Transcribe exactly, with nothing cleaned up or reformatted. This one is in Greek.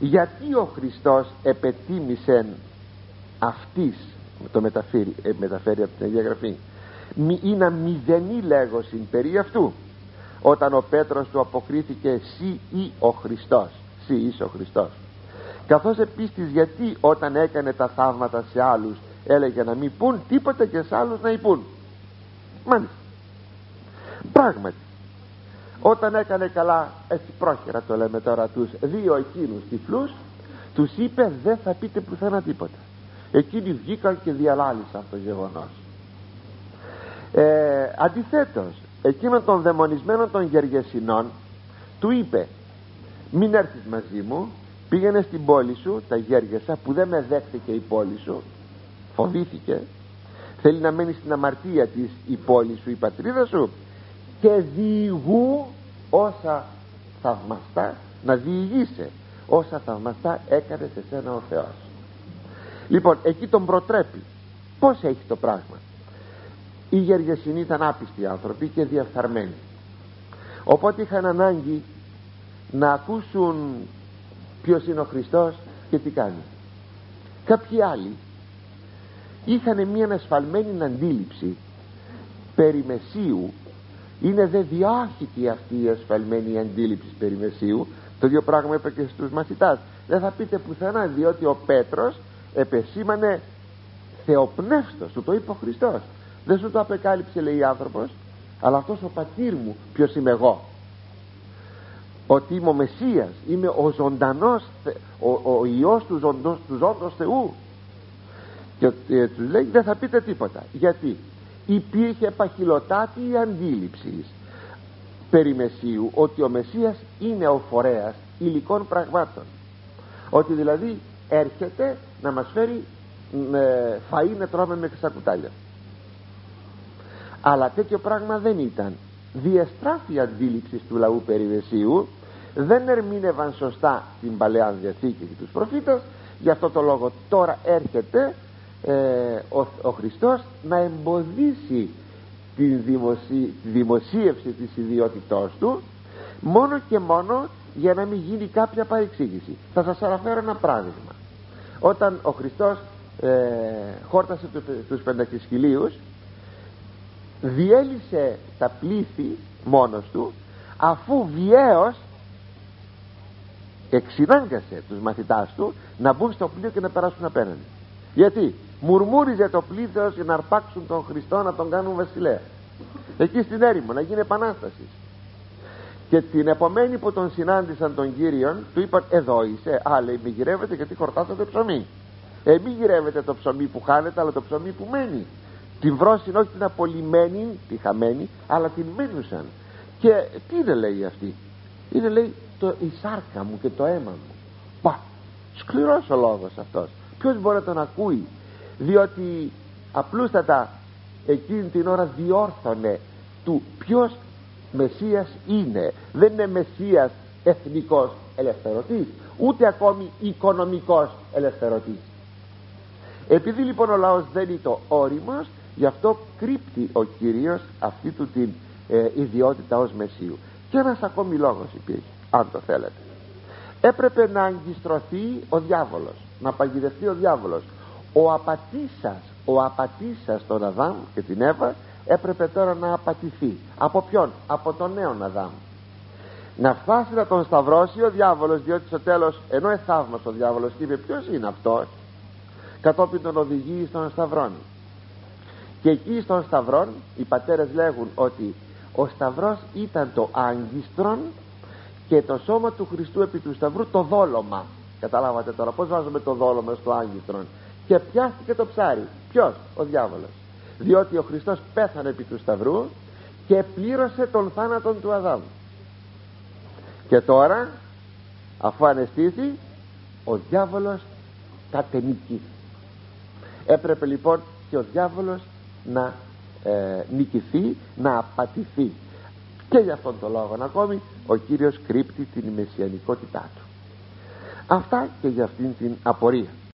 Γιατί ο Χριστός επετίμησεν αυτής, το μεταφέρει, ε, μεταφέρει από την Αγία Γραφή, ή να μηδενή λέγωσιν περί αυτού, όταν ο Πέτρος του αποκρίθηκε εσύ ή ο Χριστός, εσύ είσαι ο Χριστός. Καθώς επίσης γιατί όταν έκανε τα θαύματα σε άλλους έλεγε να μην πούν τίποτα και σε άλλους να υπούν. Μάλιστα, πράγματι όταν έκανε καλά, έτσι πρόχειρα το λέμε τώρα, τους δύο εκείνους τυφλούς, τους είπε δεν θα πείτε πουθενά τίποτα. Εκείνοι βγήκαν και διαλάλησαν το γεγονός. ε, Αντιθέτως, εκείνον των δαιμονισμένων των Γεργεσινών του είπε μην έρθεις μαζί μου, πήγαινε στην πόλη σου, τα Γέργεσα, που δεν με δέχτηκε η πόλη σου, φοβήθηκε, θέλει να μένει στην αμαρτία της η πόλη σου, η πατρίδα σου, και διηγού όσα θαυμαστά, να διηγείσαι όσα θαυμαστά έκανε σε σένα ο Θεός. Λοιπόν, εκεί τον προτρέπει. Πώς έχει το πράγμα? Οι Γεργεσινοί ήταν άπιστοι άνθρωποι και διαφθαρμένοι, οπότε είχαν ανάγκη να ακούσουν ποιος είναι ο Χριστός και τι κάνει. Κάποιοι άλλοι είχαν μια ασφαλμένη αντίληψη περί Μεσσίου. Είναι δε διάχυτη αυτή η ασφαλμένη αντίληψη περί Μεσσίου. Το ίδιο πράγμα είπε και στους μαθητάς, δεν θα πείτε πουθενά, διότι ο Πέτρος επεσήμανε θεοπνεύστος, του το είπε ο Χριστός. Δεν σου το απεκάλυψε, λέει, άνθρωπος, αλλά αυτός ο πατήρ μου. Ποιος είμαι εγώ? Ότι είμαι ο Μεσσίας, είμαι ο ζωντανός, ο, ο Υιός του ζώντος, του ζώντος Θεού. Και ε, τους λέει δεν θα πείτε τίποτα. Γιατί υπήρχε παχυλοτάτη αντίληψη περί Μεσσίου, ότι ο Μεσσίας είναι ο φορέας υλικών πραγμάτων, ότι δηλαδή έρχεται να μας φέρει ε, φαΐ να τρώμε με στα κουτάλια. Αλλά τέτοιο πράγμα δεν ήταν. Διεστράφη η αντίληψη του λαού περί Μεσσίου, δεν ερμήνευαν σωστά την Παλαιά Διαθήκη και τους προφήτες. Γι' αυτό το λόγο τώρα έρχεται ε, ο, ο Χριστός να εμποδίσει την δημοσί, τη δημοσίευση της ιδιότητός του, μόνο και μόνο για να μην γίνει κάποια παρεξήγηση. Θα σας αναφέρω ένα παράδειγμα. Όταν ο Χριστός ε, χόρτασε του, τους πεντακισχυλίους, διέλυσε τα πλήθη μόνος του, αφού βιαίως εξυνάγκασε τους μαθητάς του να μπουν στο πλοίο και να περάσουν απέναντι. Γιατί μουρμούριζε το πλήθος για να αρπάξουν τον Χριστό, να τον κάνουν βασιλέα εκεί στην έρημο, να γίνει επανάσταση. Και την επομένη που τον συνάντησαν τον Κύριον, του είπαν εδώ είσαι. Α, λέει, μη γυρεύετε γιατί χορτάσατε ψωμί. Ε, μη γυρεύετε το ψωμί που χάνετε, αλλά το ψωμί που μένει. Την βρόσιν, όχι την απολυμμένη, τη χαμένη, αλλά την μένουσαν. Και τι είναι, λέει, αυτή? Είναι, λέει, το, η σάρκα μου και το αίμα μου. Πα, σκληρός ο λόγος αυτός. Ποιος μπορεί να τον ακούει? Διότι απλούστατα εκείνη την ώρα διόρθωνε του ποιος Μεσσίας είναι. Δεν είναι Μεσσίας εθνικός ελευθερωτής, ούτε ακόμη οικονομικός ελευθερωτής. Επειδή λοιπόν ο λαός δεν είναι το όριμος, γι' αυτό κρύπτει ο Κύριος αυτή του την ε, ιδιότητα ως Μεσσίου. Και ένας ακόμη λόγος υπήρχε, αν το θέλετε. Έπρεπε να αγκιστρωθεί ο διάβολος, να παγιδευτεί ο διάβολος. Ο απατήσας, ο απατήσας τον Αδάμ και την Εύα έπρεπε τώρα να απατηθεί. Από ποιον? Από τον νέον Αδάμ. Να φτάσει να τον σταυρώσει ο διάβολος, διότι στο τέλος, ενώ εθαύμασε ο διάβολος και είπε ποιος είναι αυτός, κατόπιν τον οδηγεί στον σταυρόν. Και εκεί στον σταυρόν οι πατέρες λέγουν ότι ο σταυρός ήταν το άγκιστρον και το σώμα του Χριστού επί του σταυρού το δόλωμα. Καταλάβατε τώρα πως βάζουμε το δόλωμα στο άγκιστρον? Και πιάστηκε το ψάρι. Ποιος? Ο διάβολος. Διότι ο Χριστός πέθανε επί του σταυρού και πλήρωσε τον θάνατον του Αδάμ. Και τώρα, αφού αναισθήθη, ο διάβολος κατενικήθη. Έπρεπε λοιπόν και ο διάβολος να ε, νικηθεί, να απατηθεί. Και για αυτόν τον λόγο ακόμη ο Κύριος κρύπτει την μεσιανικότητά του. Αυτά και για αυτήν την απορία.